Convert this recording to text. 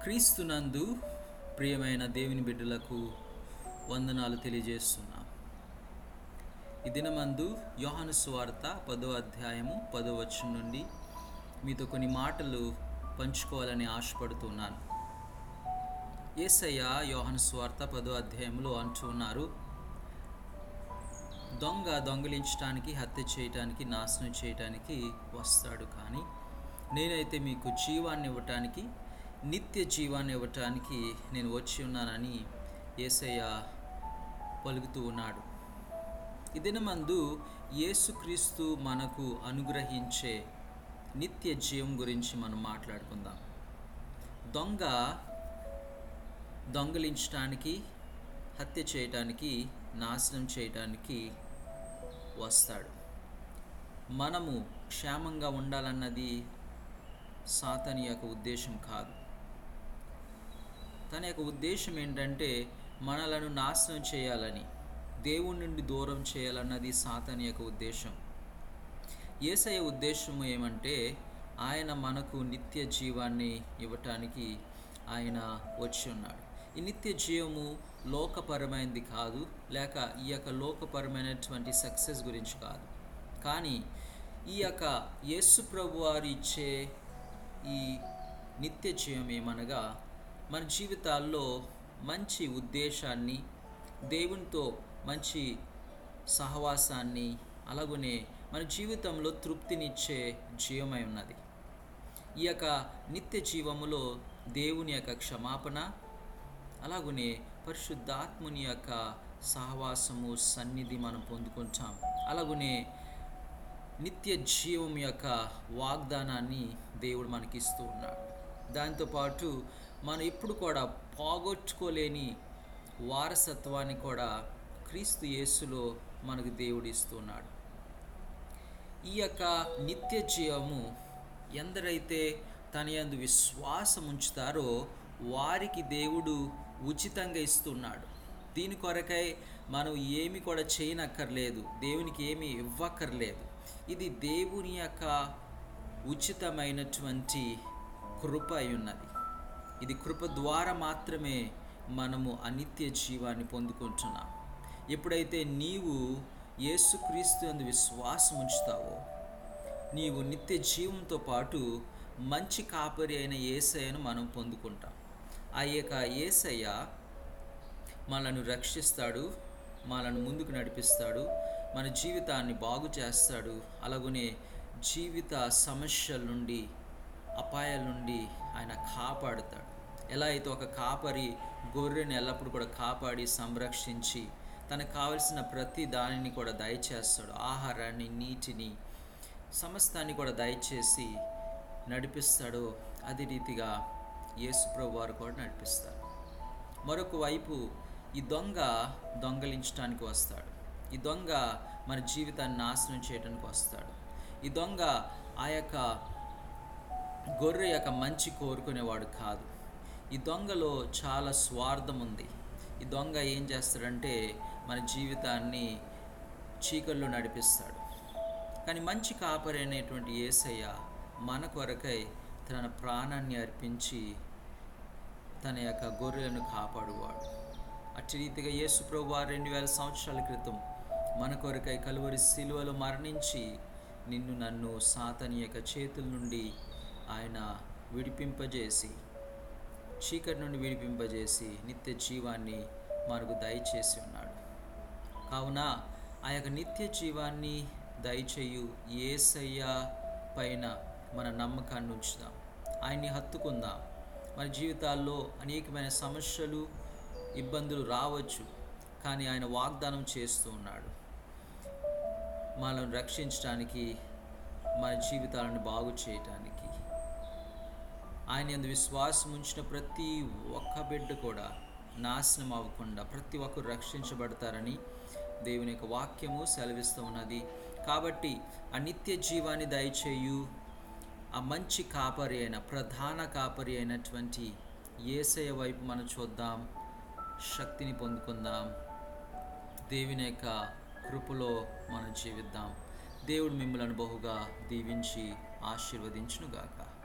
క్రీస్తునందు ప్రియమైన దేవుని బిడ్డలకు వందనాలు తెలియజేస్తున్నాం. ఈ దినమందు యోహాను సువార్త 10వ అధ్యాయము 10వ వచనం నుండి మీతో కొన్ని మాటలు పంచుకోవాలని ఆశపడుతున్నాను. యేసయ్య యోహాను సువార్త 10వ అధ్యాయంలో అంటున్నారు, దొంగ దొంగిలించడానికి, హత్య చేయటానికి, నాశనం చేయటానికి వస్తాడు, కానీ నేనైతే మీకు జీవాన్ని ఇవ్వటానికి, నిత్య జీవాన్ని ఇవ్వటానికి నేను వచ్చి ఉన్నానని యేసయ్య పలుకుతూ ఉన్నాడు. ఈ దినమందు యేసుక్రీస్తు మనకు అనుగ్రహించే నిత్య జీవం గురించి మనం మాట్లాడుకుందాం. దొంగ దొంగిలించడానికి, హత్య చేయటానికి, నాశనం చేయటానికి వస్తాడు. మనము క్షేమంగా ఉండాలన్నది సాతాను యొక్క ఉద్దేశం కాదు. తన యొక్క ఉద్దేశం ఏంటంటే మనలను నాశనం చేయాలని, దేవుని నుండి దూరం చేయాలన్నది సాతాను యొక్క ఉద్దేశం. యేసయ్య ఉద్దేశం ఏమంటే ఆయన మనకు నిత్య జీవాన్ని ఇవ్వటానికి ఆయన వచ్చి ఉన్నాడు. ఈ నిత్య జీవము లోకపరమైనది కాదు, లేక ఈ యొక్క లోకపరమైనటువంటి సక్సెస్ గురించి కాదు, కానీ ఈ యొక్క యేసు ప్రభు వారు ఇచ్చే ఈ నిత్య జీవం ఏమనగా మన జీవితాల్లో మంచి ఉద్దేశాన్ని, దేవునితో మంచి సహవాసాన్ని, అలాగనే మన జీవితంలో తృప్తినిచ్చే జీవమై ఉన్నది. ఈ యొక్క నిత్య జీవములో దేవుని యొక్క క్షమాపణ, అలాగనే పరిశుద్ధాత్ముని యొక్క సహవాసము, సన్నిధి మనం పొందుకుంటాం. అలాగనే నిత్య జీవం యొక్క వాగ్దానాన్ని దేవుడు మనకి ఇస్తూ ఉన్నాడు. దాంతోపాటు మనం ఎప్పుడు కూడా పోగొట్టుకోలేని వారసత్వాన్ని కూడా క్రీస్తు యేసులో మనకు దేవుడు ఇస్తున్నాడు. ఈ యొక్క నిత్య జీవము ఎందరైతే తన యందు విశ్వాసం ఉంచుతారో వారికి దేవుడు ఉచితంగా ఇస్తున్నాడు. దీని కొరకై మనం ఏమి కూడా చేయనక్కర్లేదు, దేవునికి ఏమి ఇవ్వక్కర్లేదు. ఇది దేవుని యొక్క ఉచితమైనటువంటి కృప అయి ఉన్నది. ఇది కృప ద్వారా మాత్రమే మనము అనిత్య జీవాన్ని పొందుకుంటున్నాం. ఎప్పుడైతే నీవు యేసుక్రీస్తు యందు విశ్వాసం ఉంచుతావో నీవు నిత్య జీవంతో పాటు మంచి కాపరి అయిన యేసయ్యను మనం పొందుకుంటాం. ఆ యొక్క యేసయ్య మనలను రక్షిస్తాడు, మనలను ముందుకు నడిపిస్తాడు, మన జీవితాన్ని బాగు చేస్తాడు. అలాగనే జీవిత సమస్యల నుండి, అపాయాల నుండి ఆయన కాపాడుతాడు. ఎలా అయితే ఒక కాపరి గొర్రెని ఎల్లప్పుడూ కూడా కాపాడి సంరక్షించి తనకు కావలసిన ప్రతి దానిని కూడా దయచేస్తాడు, ఆహారాన్ని, నీటిని, సమస్తాన్ని కూడా దయచేసి నడిపిస్తాడో అదే రీతిగా యేసు ప్రభు వారు కూడా నడిపిస్తారు. మరొక వైపు ఈ దొంగ దొంగలించడానికి వస్తాడు. ఈ దొంగ మన జీవితాన్ని నాశనం చేయడానికి వస్తాడు. ఈ దొంగ ఆ యొక్క గొర్రె యొక్క మంచి కోరుకునేవాడు కాదు. ఈ దొంగలో చాలా స్వార్థం ఉంది. ఈ దొంగ ఏం చేస్తాడంటే మన జీవితాన్ని చీకల్లో నడిపిస్తాడు. కానీ మంచి కాపరి అనేటువంటి యేసయ్య మన కొరకై తన ప్రాణాన్ని అర్పించి తన యొక్క గొర్రెలను కాపాడువాడు. అట్టి రీతిగా యేసు ప్రభు వారు 2000 సంవత్సరాల క్రితం మన కొరకై కలువరి శిలువలో మరణించి నిన్ను నన్ను సాతాను యొక్క చేతుల నుండి ఆయన విడిపింపజేసి, చీకటి నుండి విడిపింపజేసి నిత్య జీవాన్ని మనకు దయచేసి ఉన్నాడు. కావున ఆ యొక్క నిత్య జీవాన్ని దయచేయు యేసయ్య పైన మన నమ్మకాన్ని ఉంచుదాం, ఆయన్ని హత్తుకుందాం. మన జీవితాల్లో అనేకమైన సమస్యలు, ఇబ్బందులు రావచ్చు, కానీ ఆయన వాగ్దానం చేస్తూ ఉన్నాడు మనల్ని రక్షించడానికి, మన జీవితాలను బాగు చేయటానికి. ఆయన యందు విశ్వాసం ఉంచిన ప్రతి ఒక్క బిడ్డ కూడా నాశనం అవ్వకుండా ప్రతి ఒక్కరు రక్షించబడతారని దేవుని యొక్క వాక్యము సెలవిస్తూ ఉన్నది. కాబట్టి ఆ నిత్య జీవాన్ని దయచేయు ఆ మంచి కాపరి అయిన, ప్రధాన కాపరి అయినటువంటి యేసయ్య వైపు మనం చూద్దాం, శక్తిని పొందుకుందాం, దేవుని యొక్క కృపలో మనం జీవిద్దాం. దేవుడు మిమ్మల్ని బహుగా దీవించి ఆశీర్వదించునుగాక.